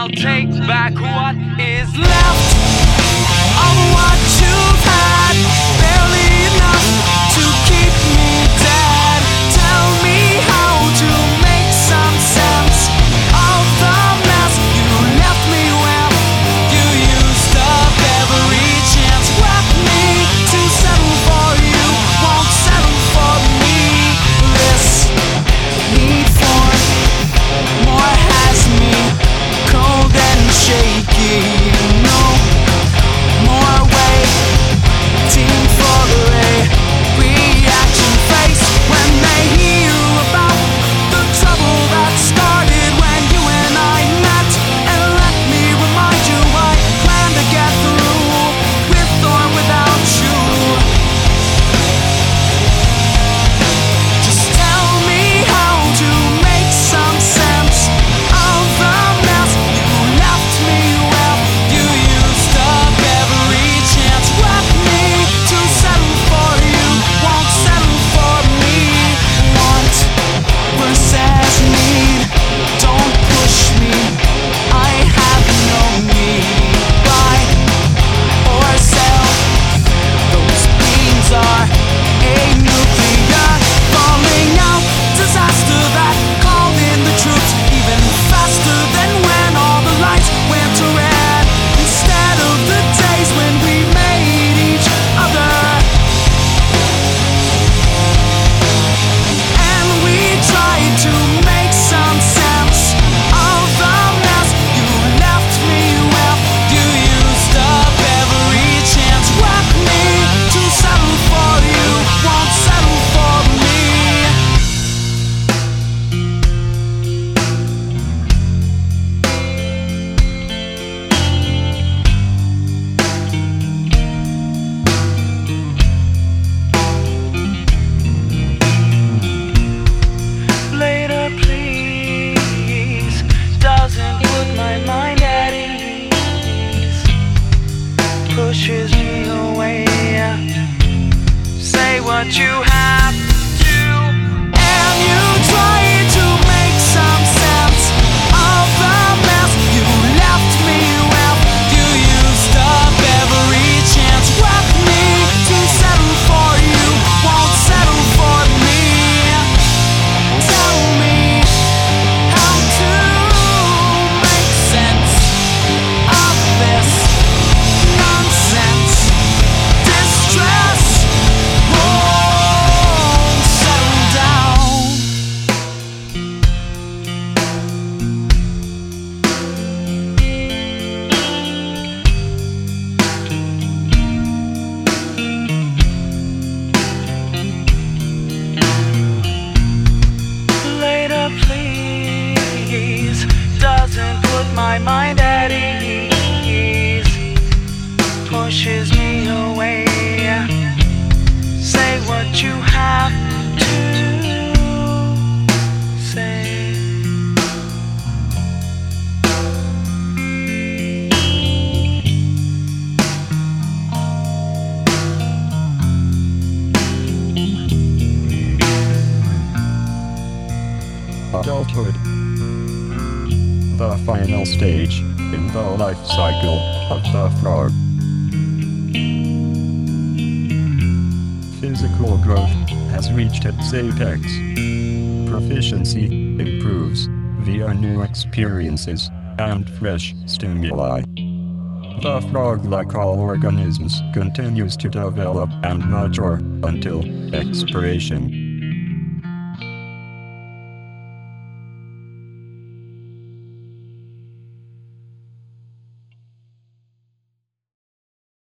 will take back what is left of what you've had. Barely enough to keep me dead. Tell me how to make some sense of the mess you left me with. You used up every chance. Left me to settle for you, won't settle for me. This need for more has me cold and shaky. No more waiting for a reaction face when they hear about the trouble that started when you and I met. And let me remind you, I plan to get through with or without you. Just tell me how to make some sense of the mess you left me with. You used up every chance. Left me to settle for you, won't settle for me. Want versus need, don't push me. I have no need. Buy or sell, those beams are a nuclear falling out disaster that called in the troops even faster than when all the lights went to red. Instead of the days when we made each other, and we tried to make some sense of the mess you left me with. You used up every chance. Left me to settle for you, won't settle for me. Later, please, doesn't put my mind at ease. Pushes me away. Say what you have to, and you try to make some sense of the mess you left me with. You used up every chance. Left me to settle for you, won't settle for me. Tell me how to make sense of this nonsense. Distress won't settle down. Later, please, doesn't put my mind at ease. Pushes me away. Say what you have to say. Adulthood. The final stage in the life cycle of the frog. Physical growth has reached its apex. Proficiency improves via new experiences and fresh stimuli. The frog, like all organisms, continues to develop and mature until expiration.